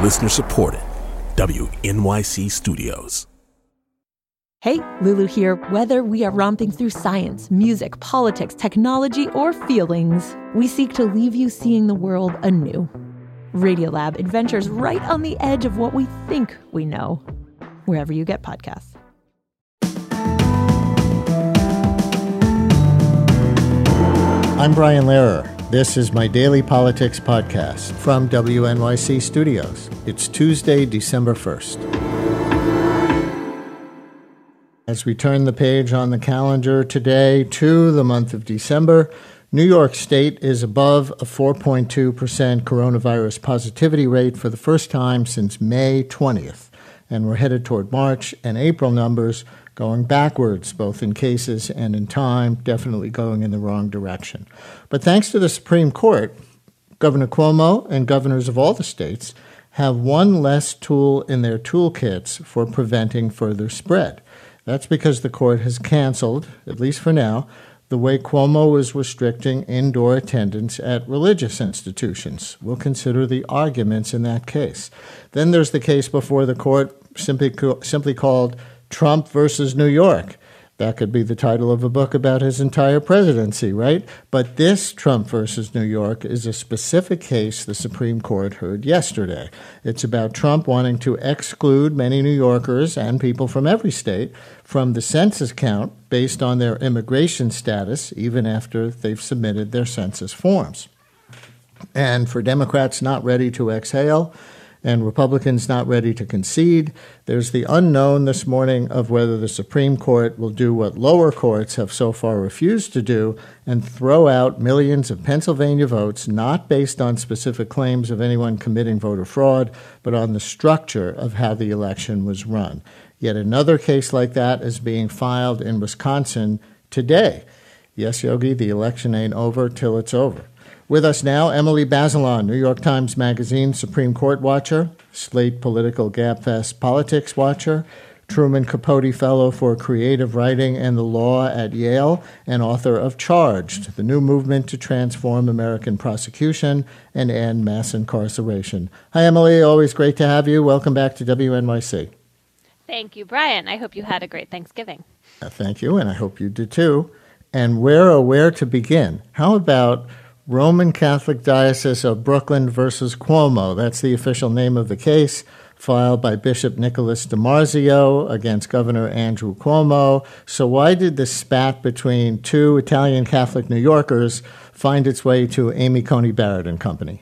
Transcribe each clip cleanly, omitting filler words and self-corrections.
Listener supported. WNYC Studios. Hey, Lulu here. Whether we are romping through science, music, politics, technology, or feelings, we seek to leave you seeing the world anew. Radiolab adventures right on the edge of what we think we know, wherever you get podcasts. I'm Brian Lehrer. This is my daily politics podcast from WNYC Studios. It's Tuesday, December 1st. As we turn the page on the calendar today to the month of December, New York State is above a 4.2% coronavirus positivity rate for the first time since May 20th. And we're headed toward March and April numbers going backwards, both in cases and in time, definitely going in the wrong direction. But thanks to the Supreme Court, Governor Cuomo and governors of all the states have one less tool in their toolkits for preventing further spread. That's because the court has canceled, at least for now, the way Cuomo was restricting indoor attendance at religious institutions. We'll consider the arguments in that case. Then there's the case before the court simply called Trump versus New York. That could be the title of a book about his entire presidency, right? But this Trump versus New York is a specific case the Supreme Court heard yesterday. It's about Trump wanting to exclude many New Yorkers and people from every state from the census count based on their immigration status, even after they've submitted their census forms. And for Democrats not ready to exhale, and Republicans not ready to concede, there's the unknown this morning of whether the Supreme Court will do what lower courts have so far refused to do and throw out millions of Pennsylvania votes, not based on specific claims of anyone committing voter fraud, but on the structure of how the election was run. Yet another case like that is being filed in Wisconsin today. Yes, Yogi, the election ain't over till it's over. With us now, Emily Bazelon, New York Times Magazine Supreme Court watcher, Slate Political Gabfest politics watcher, Truman Capote Fellow for Creative Writing and the Law at Yale, and author of Charged, the new movement to transform American prosecution and end mass incarceration. Hi, Emily. Always great to have you. Welcome back to WNYC. Thank you, Brian. I hope you had a great Thanksgiving. Thank you, and I hope you did too. And where to begin? How about Roman Catholic Diocese of Brooklyn versus Cuomo? That's the official name of the case, filed by Bishop Nicholas DiMarzio against Governor Andrew Cuomo. So why did the spat between two Italian Catholic New Yorkers find its way to Amy Coney Barrett and Company?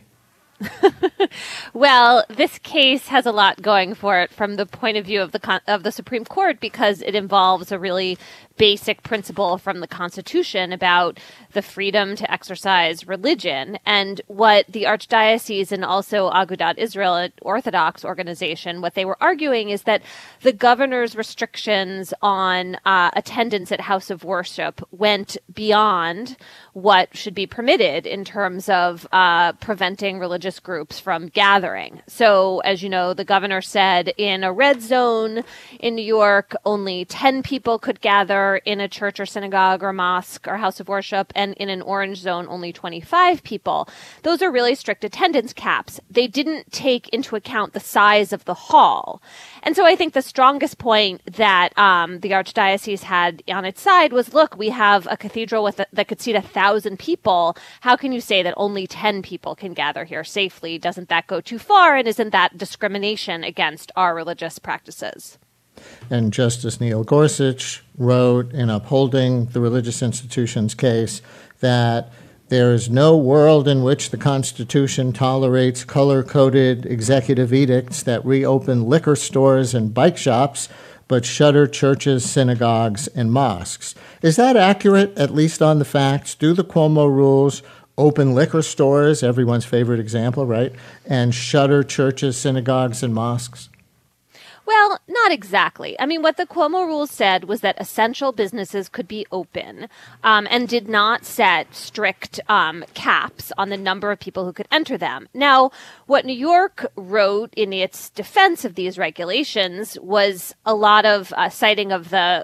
Well, this case has a lot going for it from the point of view of the Supreme Court, because it involves a really basic principle from the Constitution about the freedom to exercise religion. And what the Archdiocese and also Agudat Israel, an Orthodox organization, what they were arguing is that the governor's restrictions on attendance at house of worship went beyond what should be permitted in terms of preventing religious groups from gathering. So, as you know, the governor said in a red zone in New York, only 10 people could gather in a church or synagogue or mosque or house of worship, and in an orange zone, only 25 people. Those are really strict attendance caps. They didn't take into account the size of the hall. And so I think the strongest point that the Archdiocese had on its side was, look, we have a cathedral that could seat 1,000 people. How can you say that only 10 people can gather here safely? Doesn't that go too far? And isn't that discrimination against our religious practices? And Justice Neil Gorsuch wrote in upholding the religious institutions case that there is no world in which the Constitution tolerates color-coded executive edicts that reopen liquor stores and bike shops, but shutter churches, synagogues, and mosques. Is that accurate, at least on the facts? Do the Cuomo rules open liquor stores, everyone's favorite example, right, and shutter churches, synagogues, and mosques? Well, not exactly. I mean, what the Cuomo rules said was that essential businesses could be open and did not set strict caps on the number of people who could enter them. Now, what New York wrote in its defense of these regulations was a lot of citing of the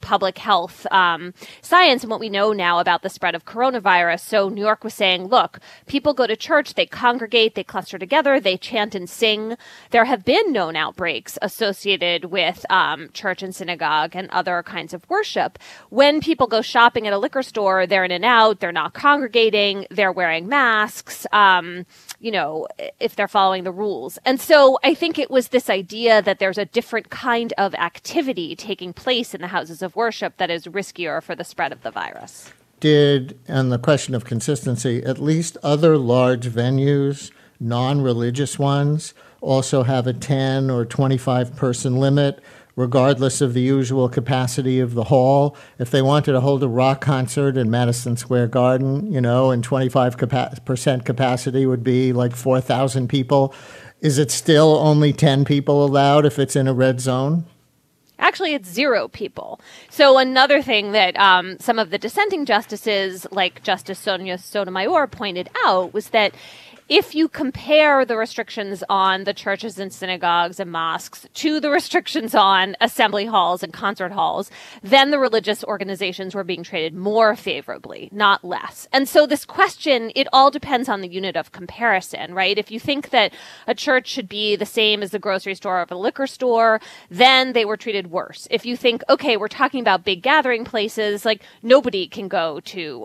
public health science and what we know now about the spread of coronavirus. So New York was saying, look, people go to church, they congregate, they cluster together, they chant and sing. There have been known outbreaks associated with church and synagogue and other kinds of worship. When people go shopping at a liquor store, they're in and out, they're not congregating, they're wearing masks, if they're following the rules. And so I think it was this idea that there's a different kind of activity taking place in the houses of worship that is riskier for the spread of the virus. Did, on the question of consistency, at least other large venues, non-religious ones, also have a 10 or 25 person limit, regardless of the usual capacity of the hall? If they wanted to hold a rock concert in Madison Square Garden, and 25% capacity would be like 4,000 people, is it still only 10 people allowed if it's in a red zone? Actually, it's 0 people. So another thing that some of the dissenting justices, like Justice Sonia Sotomayor, pointed out was that if you compare the restrictions on the churches and synagogues and mosques to the restrictions on assembly halls and concert halls, then the religious organizations were being treated more favorably, not less. And so this question, it all depends on the unit of comparison, right? If you think that a church should be the same as the grocery store or a liquor store, then they were treated worse. If you think, okay, we're talking about big gathering places, like nobody can go to,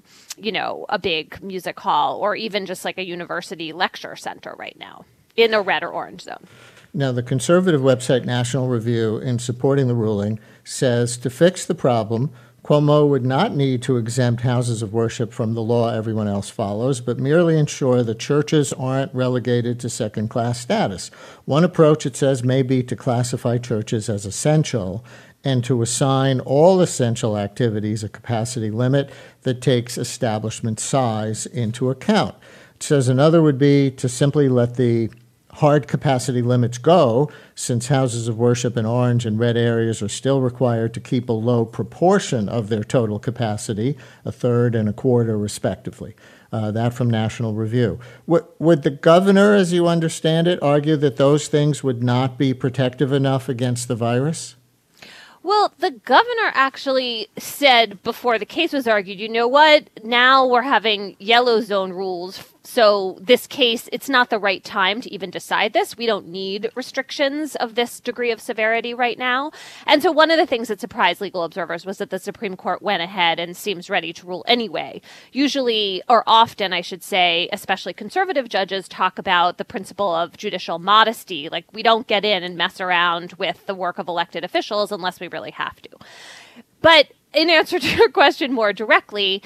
a big music hall or even just like a university lecture center right now in a red or orange zone. Now, the conservative website National Review, in supporting the ruling, says to fix the problem, Cuomo would not need to exempt houses of worship from the law everyone else follows, but merely ensure that churches aren't relegated to second-class status. One approach, it says, may be to classify churches as essential and to assign all essential activities a capacity limit that takes establishment size into account. It says another would be to simply let the hard capacity limits go, since houses of worship in orange and red areas are still required to keep a low proportion of their total capacity, a third and a quarter respectively. That from National Review. Would the governor, as you understand it, argue that those things would not be protective enough against the virus? Well, the governor actually said before the case was argued, you know what, now we're having yellow zone rules. So this case, it's not the right time to even decide this. We don't need restrictions of this degree of severity right now. And so one of the things that surprised legal observers was that the Supreme Court went ahead and seems ready to rule anyway. Usually, or often, I should say, especially conservative judges talk about the principle of judicial modesty. Like, we don't get in and mess around with the work of elected officials unless we really have to. But in answer to your question more directly,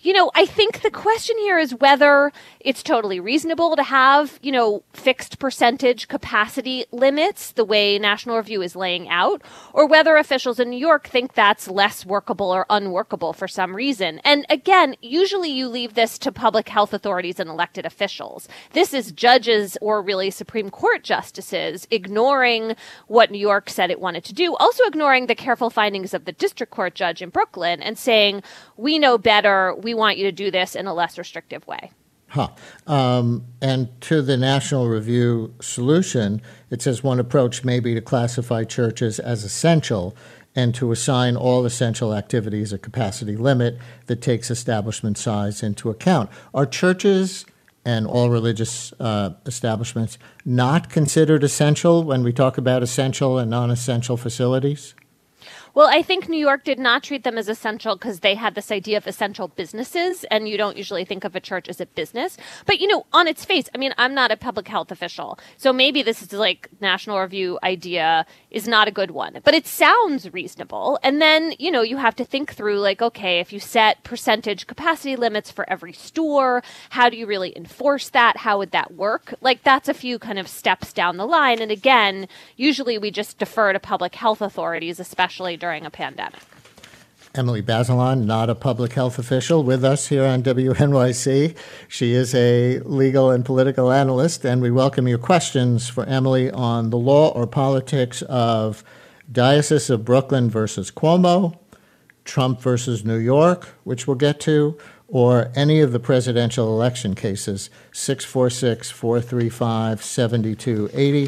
I think the question here is whether it's totally reasonable to have, fixed percentage capacity limits the way National Review is laying out, or whether officials in New York think that's less workable or unworkable for some reason. And again, usually you leave this to public health authorities and elected officials. This is judges or really Supreme Court justices ignoring what New York said it wanted to do, also ignoring the careful findings of the district court judge in Brooklyn and saying, we know better, we want you to do this in a less restrictive way. And to the National Review solution, it says one approach may be to classify churches as essential and to assign all essential activities a capacity limit that takes establishment size into account. Are churches and all religious establishments not considered essential when we talk about essential and non-essential facilities? Well, I think New York did not treat them as essential because they had this idea of essential businesses, and you don't usually think of a church as a business. But, on its face, I'm not a public health official, so maybe this is like National Review idea is not a good one. But it sounds reasonable. And then, you have to think through, like, okay, if you set percentage capacity limits for every store, how do you really enforce that? How would that work? Like, that's a few kind of steps down the line. And again, usually we just defer to public health authorities, especially during a pandemic. Emily Bazelon, not a public health official, with us here on WNYC. She is a legal and political analyst, and we welcome your questions for Emily on the law or politics of Diocese of Brooklyn versus Cuomo, Trump versus New York, which we'll get to, or any of the presidential election cases, 646-435-7280,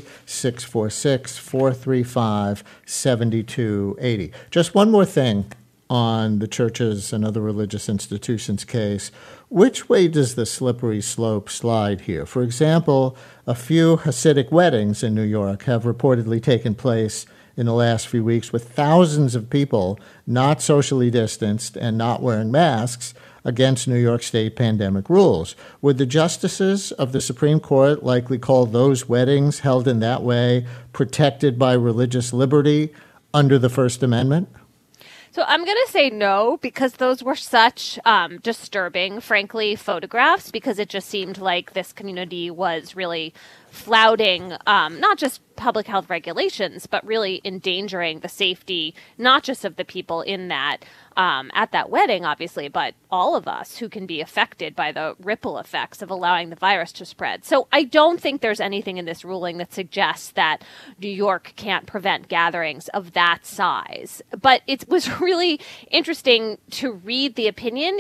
646-435-7280. Just one more thing on the churches and other religious institutions case. Which way does the slippery slope slide here? For example, a few Hasidic weddings in New York have reportedly taken place in the last few weeks with thousands of people not socially distanced and not wearing masks against New York State pandemic rules. Would the justices of the Supreme Court likely call those weddings held in that way protected by religious liberty under the First Amendment? So I'm going to say no, because those were such disturbing, frankly, photographs, because it just seemed like this community was really flouting not just public health regulations, but really endangering the safety, not just of the people in that at that wedding, obviously, but all of us who can be affected by the ripple effects of allowing the virus to spread. So I don't think there's anything in this ruling that suggests that New York can't prevent gatherings of that size. But it was really interesting to read the opinion,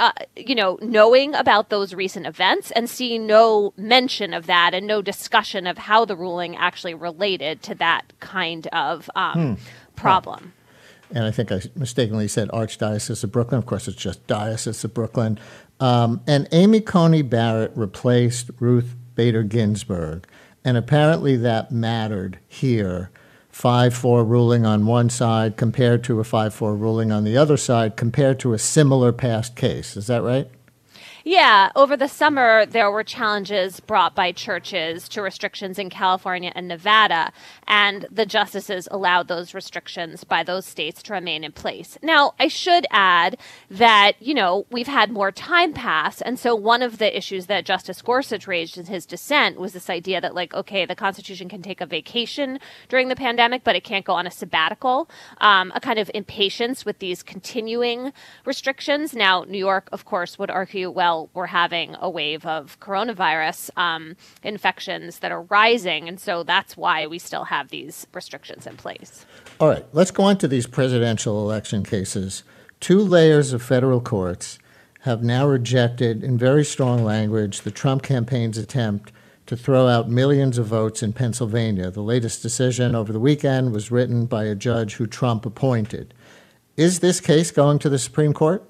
knowing about those recent events and seeing no mention of that and no discussion of how the ruling actually related to that kind of problem. And I think I mistakenly said Archdiocese of Brooklyn. Of course, it's just Diocese of Brooklyn. And Amy Coney Barrett replaced Ruth Bader Ginsburg. And apparently that mattered here. 5-4 ruling on one side compared to a 5-4 ruling on the other side compared to a similar past case. Is that right? Yeah, over the summer, there were challenges brought by churches to restrictions in California and Nevada, and the justices allowed those restrictions by those states to remain in place. Now, I should add that, we've had more time pass, and so one of the issues that Justice Gorsuch raised in his dissent was this idea that, the Constitution can take a vacation during the pandemic, but it can't go on a sabbatical, a kind of impatience with these continuing restrictions. Now, New York, of course, would argue, well, we're having a wave of coronavirus infections that are rising, and so that's why we still have these restrictions in place. All right, let's go on to these presidential election cases. 2 layers of federal courts have now rejected, in very strong language, the Trump campaign's attempt to throw out millions of votes in Pennsylvania. The latest decision over the weekend was written by a judge who Trump appointed. Is this case going to the Supreme Court?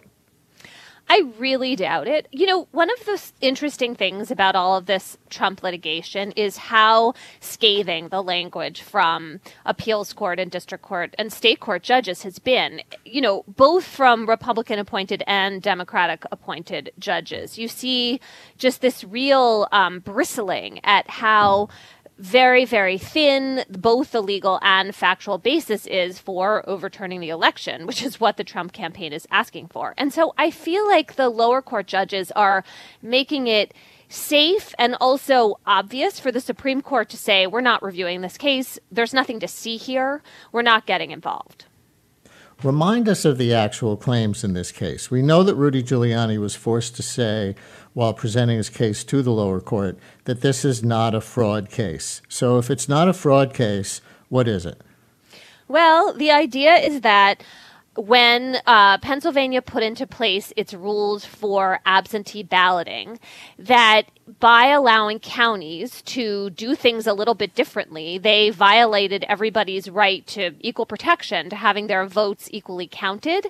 I really doubt it. One of the interesting things about all of this Trump litigation is how scathing the language from appeals court and district court and state court judges has been, both from Republican appointed and Democratic appointed judges. You see just this real bristling at how very, very thin both the legal and factual basis is for overturning the election, which is what the Trump campaign is asking for. And so I feel like the lower court judges are making it safe and also obvious for the Supreme Court to say, we're not reviewing this case. There's nothing to see here. We're not getting involved. Remind us of the actual claims in this case. We know that Rudy Giuliani was forced to say, while presenting his case to the lower court, that this is not a fraud case. So if it's not a fraud case, what is it? Well, the idea is that when Pennsylvania put into place its rules for absentee balloting, that by allowing counties to do things a little bit differently, they violated everybody's right to equal protection, to having their votes equally counted.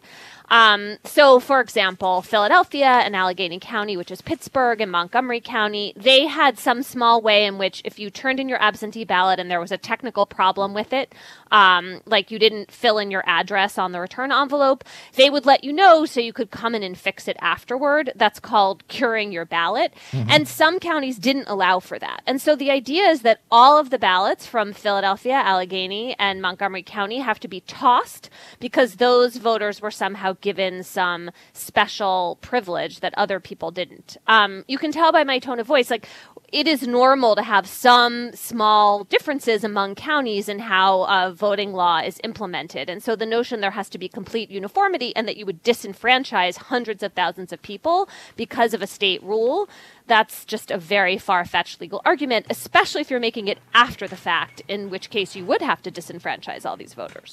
So, for example, Philadelphia and Allegheny County, which is Pittsburgh, and Montgomery County, they had some small way in which if you turned in your absentee ballot and there was a technical problem with it, like you didn't fill in your address on the return envelope, they would let you know so you could come in and fix it afterward. That's called curing your ballot. Mm-hmm. And some counties didn't allow for that. And so the idea is that all of the ballots from Philadelphia, Allegheny, and Montgomery County have to be tossed because those voters were somehow given some special privilege that other people didn't. You can tell by my tone of voice, it is normal to have some small differences among counties in how voting law is implemented. And so the notion there has to be complete uniformity and that you would disenfranchise hundreds of thousands of people because of a state rule, that's just a very far-fetched legal argument, especially if you're making it after the fact, in which case you would have to disenfranchise all these voters.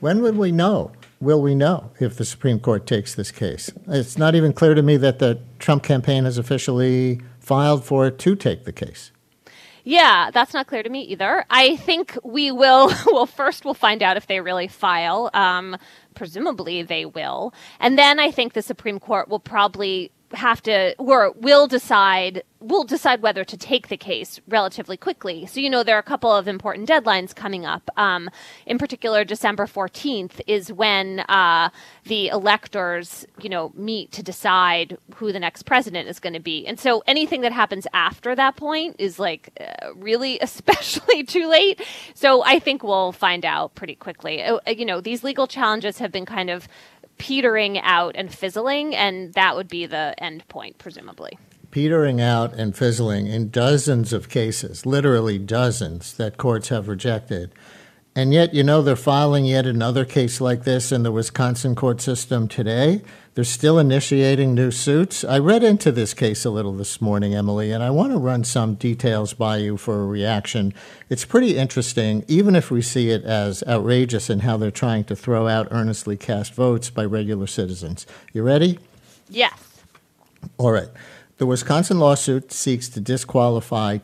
When will we know? Will we know if the Supreme Court takes this case? It's not even clear to me that the Trump campaign has officially filed for it to take the case. Yeah, that's not clear to me either. I think we will, well, first we'll find out if they really file. Presumably they will. And then I think the Supreme Court will probably have to, or will decide whether to take the case relatively quickly. So, there are a couple of important deadlines coming up. In particular, December 14th is when the electors, meet to decide who the next president is going to be. And so anything that happens after that point is really especially too late. So I think we'll find out pretty quickly. These legal challenges have been kind of petering out and fizzling, and that would be the end point, presumably. Petering out and fizzling in dozens of cases, literally dozens, that courts have rejected. And yet, they're filing yet another case like this in the Wisconsin court system today. They're still initiating new suits. I read into this case a little this morning, Emily, and I want to run some details by you for a reaction. It's pretty interesting, even if we see it as outrageous in how they're trying to throw out earnestly cast votes by regular citizens. You ready? Yes. All right. The Wisconsin lawsuit seeks to disqualify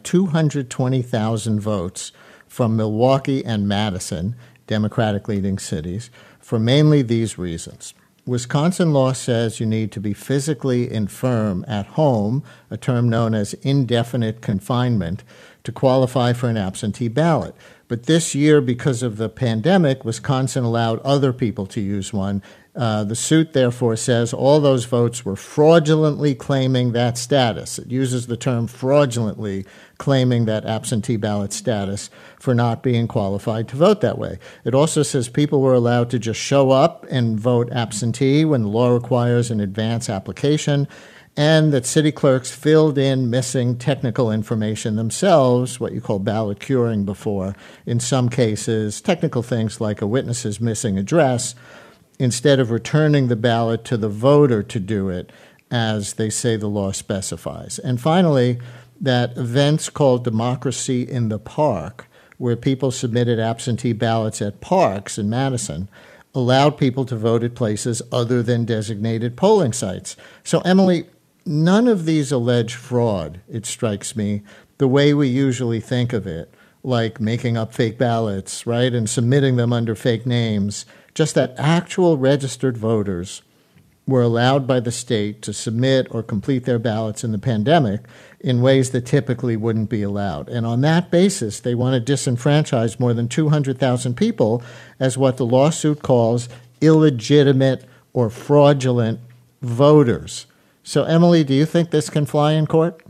220,000 votes from Milwaukee and Madison, Democratic-leading cities, for mainly these reasons. Wisconsin law says you need to be physically infirm at home, a term known as indefinite confinement, to qualify for an absentee ballot. But this year, because of the pandemic, Wisconsin allowed other people to use one. The suit, therefore, says all those votes were fraudulently claiming that status. It uses the term fraudulently claiming that absentee ballot status for not being qualified to vote that way. It also says people were allowed to just show up and vote absentee when the law requires an advance application, and that city clerks filled in missing technical information themselves, what you call ballot curing before, in some cases, technical things like a witness's missing address, instead of returning the ballot to the voter to do it, as they say the law specifies. And finally, that events called Democracy in the Park, where people submitted absentee ballots at parks in Madison, allowed people to vote at places other than designated polling sites. So, Emily, none of these allege fraud, it strikes me, the way we usually think of it, like making up fake ballots, right, and submitting them under fake names. Just that actual registered voters were allowed by the state to submit or complete their ballots in the pandemic in ways that typically wouldn't be allowed. And on that basis, they want to disenfranchise more than 200,000 people as what the lawsuit calls illegitimate or fraudulent voters. So, Emily, do you think this can fly in court?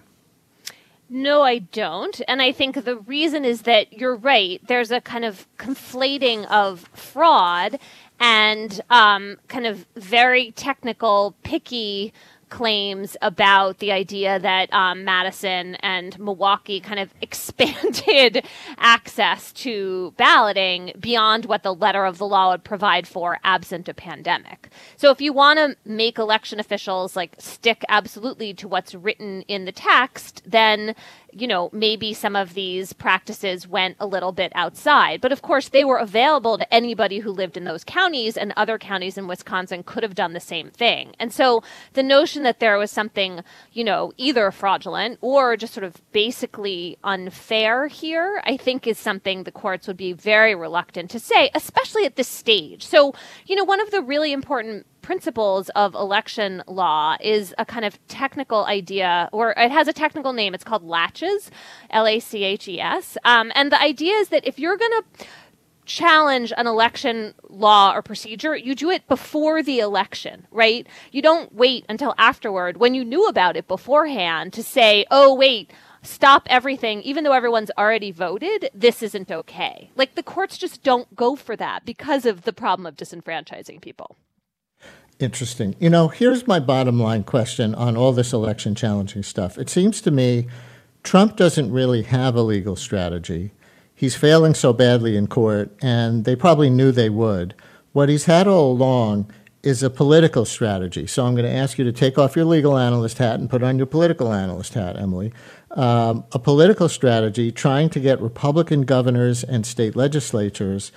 No, I don't. And I think the reason is that you're right. There's a kind of conflating of fraud and kind of very technical, picky claims about the idea that Madison and Milwaukee kind of expanded access to balloting beyond what the letter of the law would provide for absent a pandemic. So if you want to make election officials stick absolutely to what's written in the text, then maybe some of these practices went a little bit outside. But of course, they were available to anybody who lived in those counties, and other counties in Wisconsin could have done the same thing. And so the notion that there was something, either fraudulent or just sort of basically unfair here, I think is something the courts would be very reluctant to say, especially at this stage. So, one of the really important principles of election law is a kind of technical idea, or it has a technical name. It's called laches, L-A-C-H-E-S. And the idea is that if you're going to challenge an election law or procedure, you do it before the election, right? You don't wait until afterward when you knew about it beforehand to say, oh, wait, stop everything, even though everyone's already voted, this isn't okay. The courts just don't go for that because of the problem of disenfranchising people. Interesting. Here's my bottom line question on all this election challenging stuff. It seems to me Trump doesn't really have a legal strategy. He's failing so badly in court, and they probably knew they would. What he's had all along is a political strategy. So I'm going to ask you to take off your legal analyst hat and put on your political analyst hat, Emily. A political strategy trying to get Republican governors and state legislatures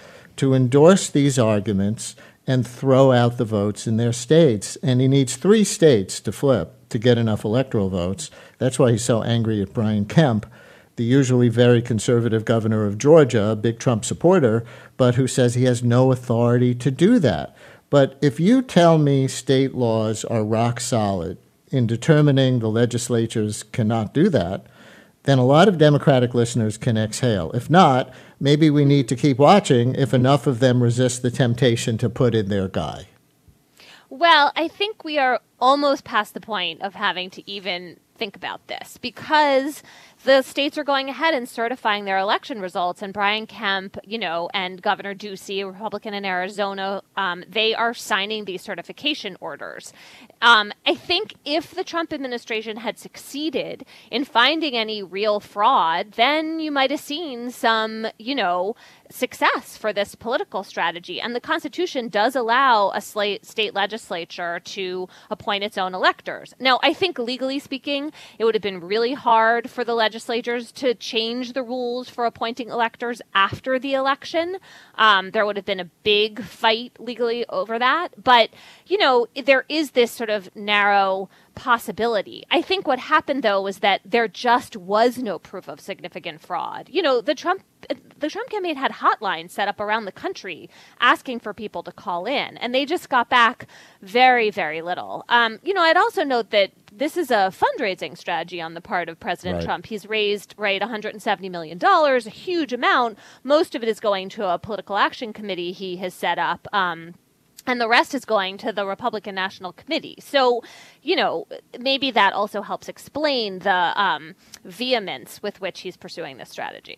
to endorse these arguments and throw out the votes in their states. And he needs 3 states to flip to get enough electoral votes. That's why he's so angry at Brian Kemp, the usually very conservative governor of Georgia, a big Trump supporter, but who says he has no authority to do that. But if you tell me state laws are rock solid in determining the legislatures cannot do that, then a lot of Democratic listeners can exhale. If not, maybe we need to keep watching if enough of them resist the temptation to put in their guy. Well, I think we are almost past the point of having to even think about this because the states are going ahead and certifying their election results, and Brian Kemp, and Governor Ducey, a Republican in Arizona, they are signing these certification orders. I think if the Trump administration had succeeded in finding any real fraud, then you might have seen some, success for this political strategy. And the Constitution does allow a state legislature to appoint its own electors. Now, I think legally speaking, it would have been really hard for the legislatures to change the rules for appointing electors after the election. There would have been a big fight legally over that. But, there is this sort of narrow possibility. I think what happened, though, was that there just was no proof of significant fraud. The Trump campaign had hotlines set up around the country asking for people to call in, and they just got back very, very little. I'd also note that this is a fundraising strategy on the part of President Trump. He's raised, $170 million, a huge amount. Most of it is going to a political action committee he has set up. And the rest is going to the Republican National Committee. So, maybe that also helps explain the vehemence with which he's pursuing this strategy.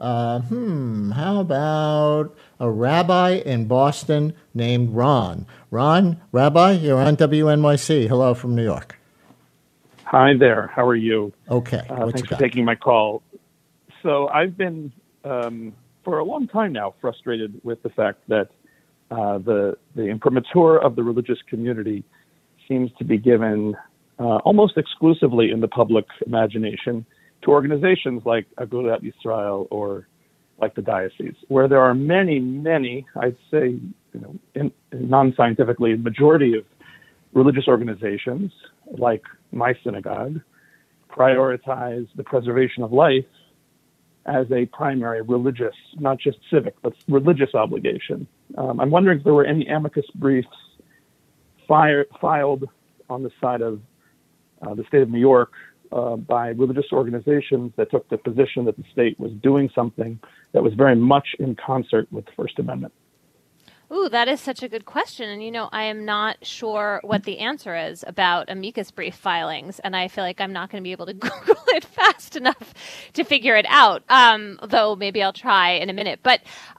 How about a rabbi in Boston named Ron? Ron, Rabbi, you're on WNYC. Hello from New York. Hi there. How are you? Okay. Thanks for taking my call. So I've been, for a long time now, frustrated with the fact that the imprimatur of the religious community seems to be given almost exclusively in the public imagination to organizations like Agudat Yisrael or like the diocese, where there are many, I'd say, non-scientifically, majority of religious organizations like my synagogue prioritize the preservation of life as a primary religious, not just civic, but religious obligation. I'm wondering if there were any amicus briefs filed on the side of the state of New York by religious organizations that took the position that the state was doing something that was very much in concert with the First Amendment. Ooh, that is such a good question. And, I am not sure what the answer is about amicus brief filings. And I feel like I'm not going to be able to Google it fast enough to figure it out, though maybe I'll try in a minute. But,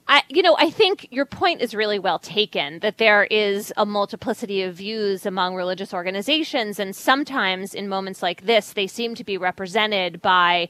I think your point is really well taken, that there is a multiplicity of views among religious organizations. And sometimes in moments like this, they seem to be represented by,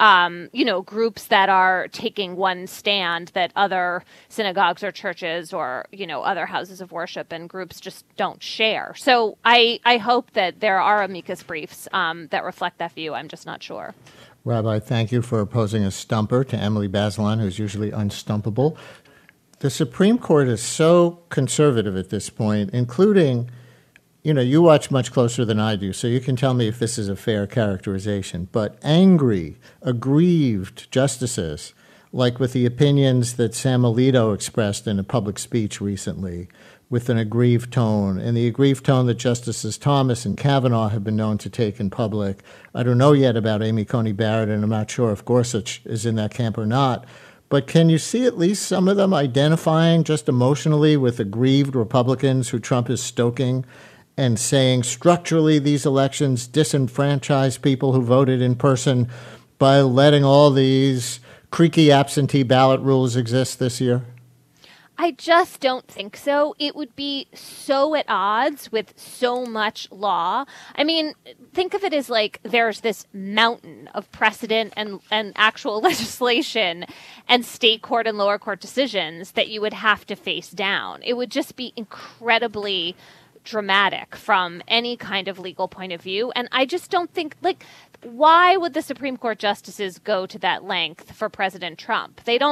groups that are taking one stand that other synagogues or churches or other houses of worship and groups just don't share. So I hope that there are amicus briefs that reflect that view. I'm just not sure. Rabbi, thank you for posing a stumper to Emily Bazelon, who's usually unstumpable. The Supreme Court is so conservative at this point, including, you watch much closer than I do, so you can tell me if this is a fair characterization, but angry, aggrieved justices, like with the opinions that Sam Alito expressed in a public speech recently, with an aggrieved tone, and the aggrieved tone that Justices Thomas and Kavanaugh have been known to take in public. I don't know yet about Amy Coney Barrett, and I'm not sure if Gorsuch is in that camp or not. But can you see at least some of them identifying just emotionally with aggrieved Republicans who Trump is stoking and saying structurally these elections disenfranchise people who voted in person by letting all these creaky absentee ballot rules exist this year? I just don't think so. It would be so at odds with so much law. I mean, think of it as like there's this mountain of precedent and actual legislation and state court and lower court decisions that you would have to face down. It would just be incredibly dramatic from any kind of legal point of view. And I just don't think, why would the Supreme Court justices go to that length for President Trump? They don't,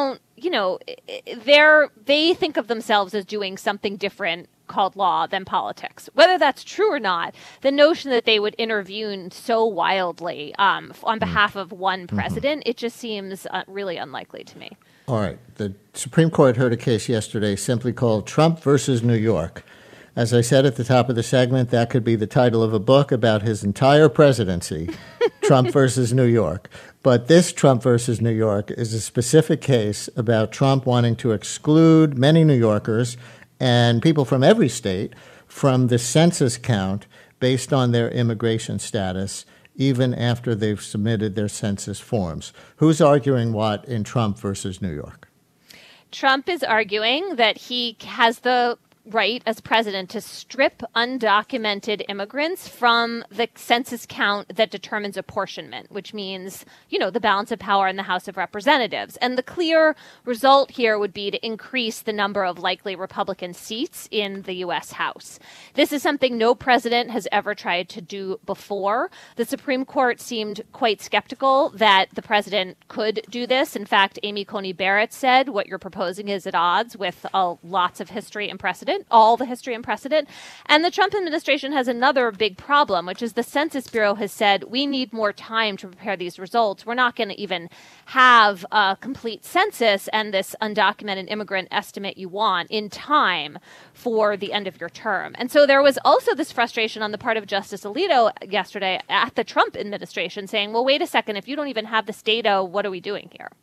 they think of themselves as doing something different called law than politics. Whether that's true or not, the notion that they would intervene so wildly on behalf of one president, it just seems really unlikely to me. All right. The Supreme Court heard a case yesterday simply called Trump versus New York. As I said at the top of the segment, that could be the title of a book about his entire presidency, Trump versus New York. But this Trump versus New York is a specific case about Trump wanting to exclude many New Yorkers and people from every state from the census count based on their immigration status, even after they've submitted their census forms. Who's arguing what in Trump versus New York? Trump is arguing that he has the right as president to strip undocumented immigrants from the census count that determines apportionment, which means, the balance of power in the House of Representatives. And the clear result here would be to increase the number of likely Republican seats in the U.S. House. This is something no president has ever tried to do before. The Supreme Court seemed quite skeptical that the president could do this. In fact, Amy Coney Barrett said, what you're proposing is at odds with lots of history and precedent. All the history and precedent. And the Trump administration has another big problem, which is the Census Bureau has said, we need more time to prepare these results. We're not going to even have a complete census and this undocumented immigrant estimate you want in time for the end of your term. And so there was also this frustration on the part of Justice Alito yesterday at the Trump administration saying, well, wait a second, if you don't even have this data, what are we doing here?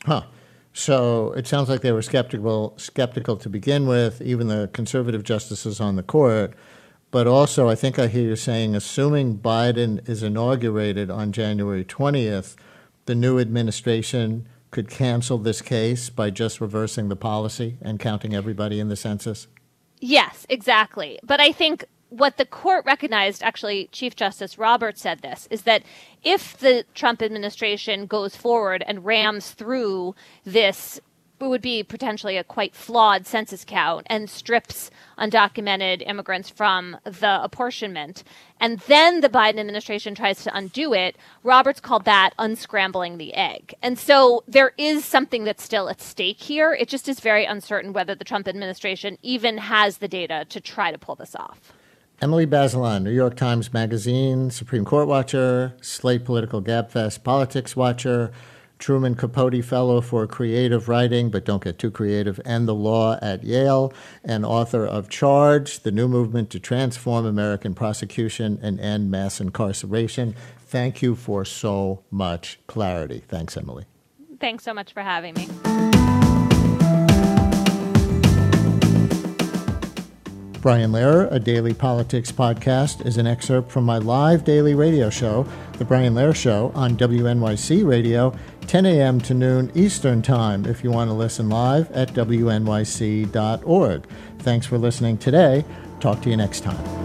So it sounds like they were skeptical to begin with, even the conservative justices on the court. But also, I think I hear you saying, assuming Biden is inaugurated on January 20th, the new administration could cancel this case by just reversing the policy and counting everybody in the census? Yes, exactly. But I think what the court recognized, actually, Chief Justice Roberts said this, is that if the Trump administration goes forward and rams through this, it would be potentially a quite flawed census count and strips undocumented immigrants from the apportionment, and then the Biden administration tries to undo it, Roberts called that unscrambling the egg. And so there is something that's still at stake here. It just is very uncertain whether the Trump administration even has the data to try to pull this off. Emily Bazelon, New York Times Magazine, Supreme Court watcher, Slate Political Gabfest politics watcher, Truman Capote Fellow for Creative Writing, but don't get too creative, and the Law at Yale, and author of Charge, The New Movement to Transform American Prosecution and End Mass Incarceration. Thank you for so much clarity. Thanks, Emily. Thanks so much for having me. Brian Lehrer, a daily politics podcast, is an excerpt from my live daily radio show, The Brian Lehrer Show, on WNYC Radio, 10 a.m. to noon Eastern Time, if you want to listen live at wnyc.org. Thanks for listening today. Talk to you next time.